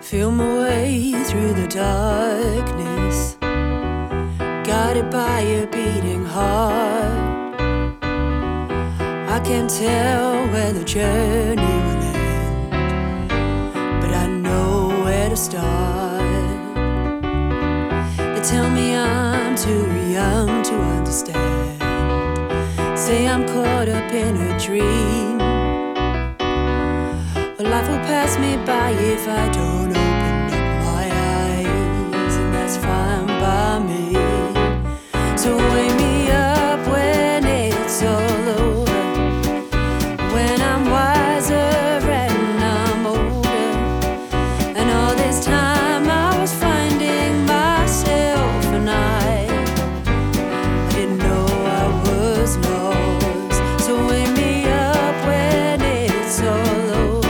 Feel my way through the darkness, guided by a beating heart. I can't tell where the journey will end, but I know where to start. They tell me I'm too young to understand, say I'm caught up in a dream. But life will pass me by if I don't open up my eyes, and that's fine by me. So wake me up when it's all over, when I'm wiser and I'm older. And all this time I was finding myself, and I didn't know I was lost. So wake me up when it's all over,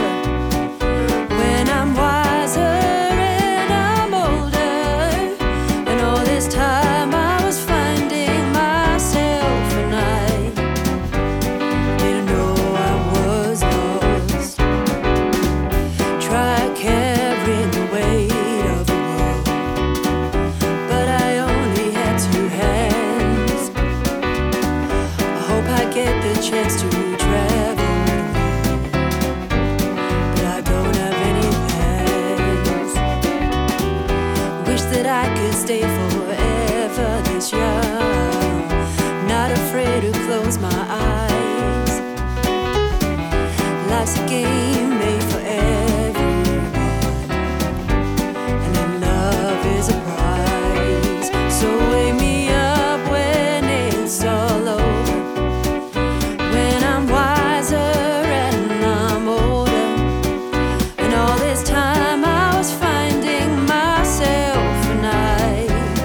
when I'm wiser and I'm older. And all this time I was finding myself, and I didn't know I was lost. Try carrying the weight of the world, but I only had two hands. I hope I get the chance to travel the world, but I don't have any plans. Wish that I could stay forever this young, not afraid to close my eyes. Life's a game made for everyone, and then love is a prize. So wake me up when it's all over, when I'm wiser and I'm older. And all this time I was finding myself, and I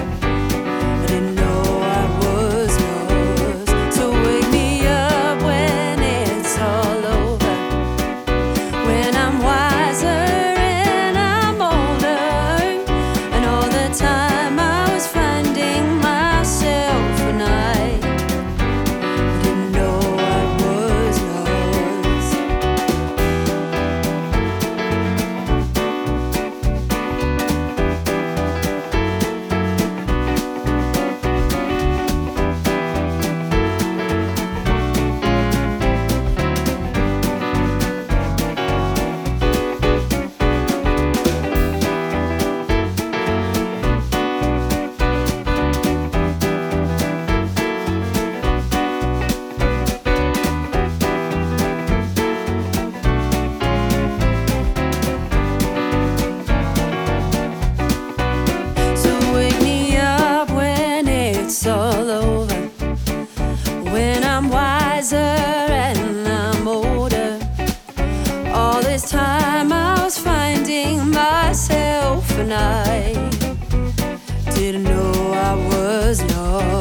didn't know I was lost. So wake me up when it's all over, when I'm wiser and I'm older. And all the time I was finding myself, and I didn't know I was lost. So wake me up when it's all over, when I'm wiser and I'm older. All this time I was finding myself, and I didn't know I was lost.